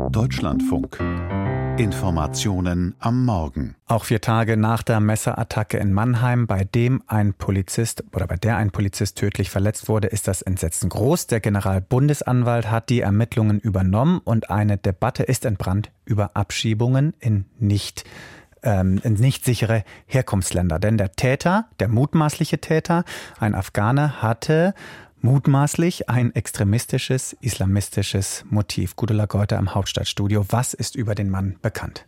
Deutschlandfunk. Informationen am Morgen. Auch 4 Tage nach der Messerattacke in Mannheim, bei der ein Polizist tödlich verletzt wurde, ist das Entsetzen groß. Der Generalbundesanwalt hat die Ermittlungen übernommen und eine Debatte ist entbrannt über Abschiebungen in nicht sichere Herkunftsländer. Denn der mutmaßliche Täter, ein Afghaner, hatte mutmaßlich ein extremistisches, islamistisches Motiv. Gudula Geuter im Hauptstadtstudio. Was ist über den Mann bekannt?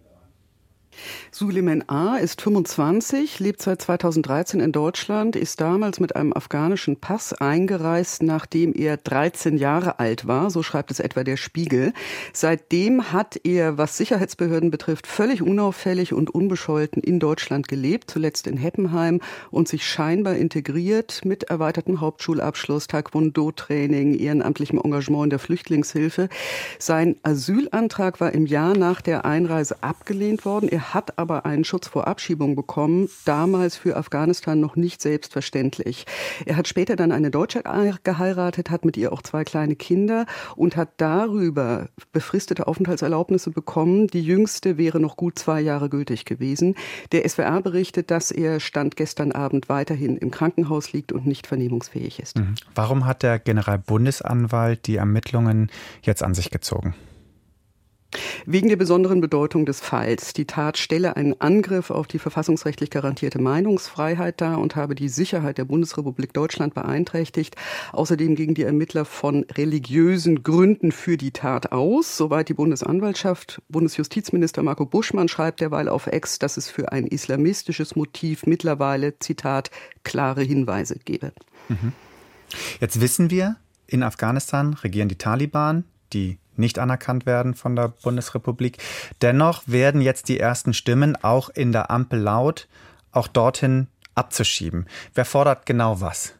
Suleiman A. ist 25, lebt seit 2013 in Deutschland, ist damals mit einem afghanischen Pass eingereist, nachdem er 13 Jahre alt war, so schreibt es etwa der Spiegel. Seitdem hat er, was Sicherheitsbehörden betrifft, völlig unauffällig und unbescholten in Deutschland gelebt, zuletzt in Heppenheim, und sich scheinbar integriert mit erweitertem Hauptschulabschluss, Taekwondo-Training, ehrenamtlichem Engagement in der Flüchtlingshilfe. Sein Asylantrag war im Jahr nach der Einreise abgelehnt worden. Er hat aber einen Schutz vor Abschiebung bekommen, damals für Afghanistan noch nicht selbstverständlich. Er hat später dann eine Deutsche geheiratet, hat mit ihr auch 2 kleine Kinder und hat darüber befristete Aufenthaltserlaubnisse bekommen. Die jüngste wäre noch gut 2 Jahre gültig gewesen. Der SWR berichtet, dass er Stand gestern Abend weiterhin im Krankenhaus liegt und nicht vernehmungsfähig ist. Warum hat der Generalbundesanwalt die Ermittlungen jetzt an sich gezogen? Wegen der besonderen Bedeutung des Falls. Die Tat stelle einen Angriff auf die verfassungsrechtlich garantierte Meinungsfreiheit dar und habe die Sicherheit der Bundesrepublik Deutschland beeinträchtigt. Außerdem gingen die Ermittler von religiösen Gründen für die Tat aus. Soweit die Bundesanwaltschaft. Bundesjustizminister Marco Buschmann schreibt derweil auf X, dass es für ein islamistisches Motiv mittlerweile, Zitat, klare Hinweise gebe. Jetzt wissen wir, in Afghanistan regieren die Taliban, die nicht anerkannt werden von der Bundesrepublik. Dennoch werden jetzt die ersten Stimmen auch in der Ampel laut, auch dorthin abzuschieben. Wer fordert genau was?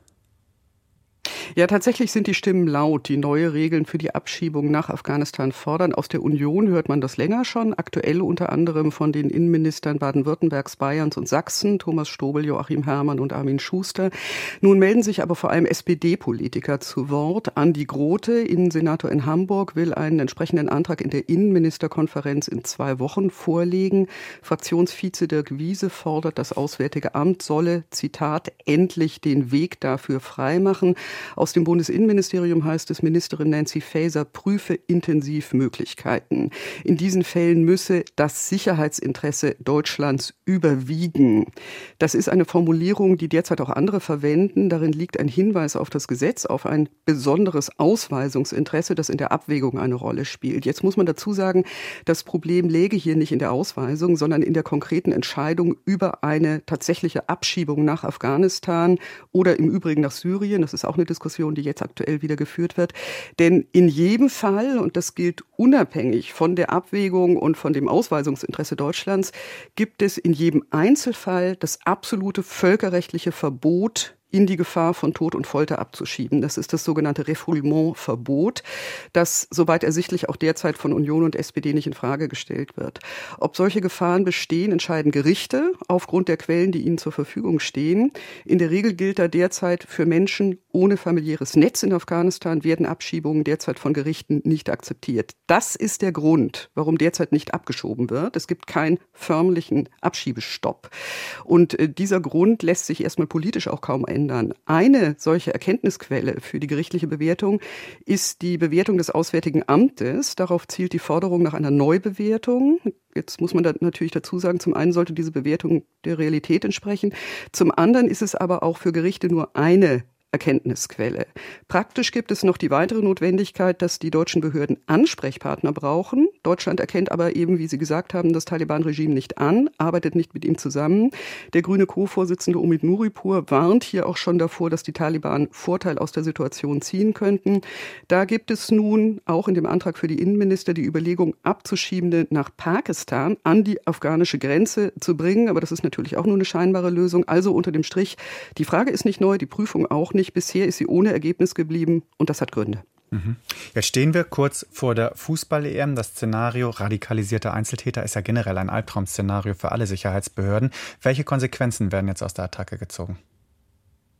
Ja, tatsächlich sind die Stimmen laut, die neue Regeln für die Abschiebung nach Afghanistan fordern. Aus der Union hört man das länger schon, aktuell unter anderem von den Innenministern Baden-Württembergs, Bayerns und Sachsen, Thomas Strobel, Joachim Herrmann und Armin Schuster. Nun melden sich aber vor allem SPD-Politiker zu Wort. Andi Grote, Innensenator in Hamburg, will einen entsprechenden Antrag in der Innenministerkonferenz in 2 Wochen vorlegen. Fraktionsvize Dirk Wiese fordert, das Auswärtige Amt solle, Zitat, endlich den Weg dafür freimachen. Aus dem Bundesinnenministerium heißt es, Ministerin Nancy Faeser prüfe intensiv Möglichkeiten. In diesen Fällen müsse das Sicherheitsinteresse Deutschlands überwiegen. Das ist eine Formulierung, die derzeit auch andere verwenden. Darin liegt ein Hinweis auf das Gesetz, auf ein besonderes Ausweisungsinteresse, das in der Abwägung eine Rolle spielt. Jetzt muss man dazu sagen, das Problem läge hier nicht in der Ausweisung, sondern in der konkreten Entscheidung über eine tatsächliche Abschiebung nach Afghanistan oder im Übrigen nach Syrien. Das ist auch eine Diskussion, die jetzt aktuell wieder geführt wird. Denn in jedem Fall, und das gilt unabhängig von der Abwägung und von dem Ausweisungsinteresse Deutschlands, gibt es in jedem Einzelfall das absolute völkerrechtliche Verbot, in die Gefahr von Tod und Folter abzuschieben. Das ist das sogenannte Refoulement-Verbot, das, soweit ersichtlich, auch derzeit von Union und SPD nicht in Frage gestellt wird. Ob solche Gefahren bestehen, entscheiden Gerichte aufgrund der Quellen, die ihnen zur Verfügung stehen. In der Regel gilt da derzeit, für Menschen ohne familiäres Netz in Afghanistan werden Abschiebungen derzeit von Gerichten nicht akzeptiert. Das ist der Grund, warum derzeit nicht abgeschoben wird. Es gibt keinen förmlichen Abschiebestopp. Und dieser Grund lässt sich erstmal politisch auch kaum ändern. Eine solche Erkenntnisquelle für die gerichtliche Bewertung ist die Bewertung des Auswärtigen Amtes. Darauf zielt die Forderung nach einer Neubewertung. Jetzt muss man da natürlich dazu sagen, zum einen sollte diese Bewertung der Realität entsprechen. Zum anderen ist es aber auch für Gerichte nur eine Erkenntnisquelle. Praktisch gibt es noch die weitere Notwendigkeit, dass die deutschen Behörden Ansprechpartner brauchen. Deutschland erkennt aber eben, wie Sie gesagt haben, das Taliban-Regime nicht an, arbeitet nicht mit ihm zusammen. Der grüne Co-Vorsitzende Omid Nuripur warnt hier auch schon davor, dass die Taliban Vorteil aus der Situation ziehen könnten. Da gibt es nun auch in dem Antrag für die Innenminister die Überlegung, Abzuschiebende nach Pakistan an die afghanische Grenze zu bringen. Aber das ist natürlich auch nur eine scheinbare Lösung. Also unter dem Strich, die Frage ist nicht neu, die Prüfung auch nicht. Bisher ist sie ohne Ergebnis geblieben und das hat Gründe. Jetzt stehen wir kurz vor der Fußball-EM. Das Szenario radikalisierter Einzeltäter ist ja generell ein Albtraum-Szenario für alle Sicherheitsbehörden. Welche Konsequenzen werden jetzt aus der Attacke gezogen?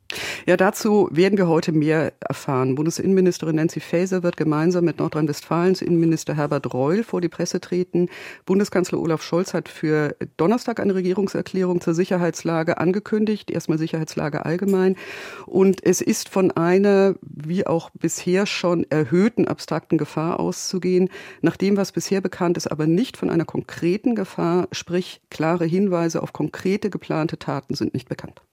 Ja, dazu werden wir heute mehr erfahren. Bundesinnenministerin Nancy Faeser wird gemeinsam mit Nordrhein-Westfalens Innenminister Herbert Reul vor die Presse treten. Bundeskanzler Olaf Scholz hat für Donnerstag eine Regierungserklärung zur Sicherheitslage angekündigt. Erstmal Sicherheitslage allgemein. Und es ist von einer, wie auch bisher schon, erhöhten abstrakten Gefahr auszugehen. Nach dem, was bisher bekannt ist, aber nicht von einer konkreten Gefahr, sprich klare Hinweise auf konkrete geplante Taten sind nicht bekannt.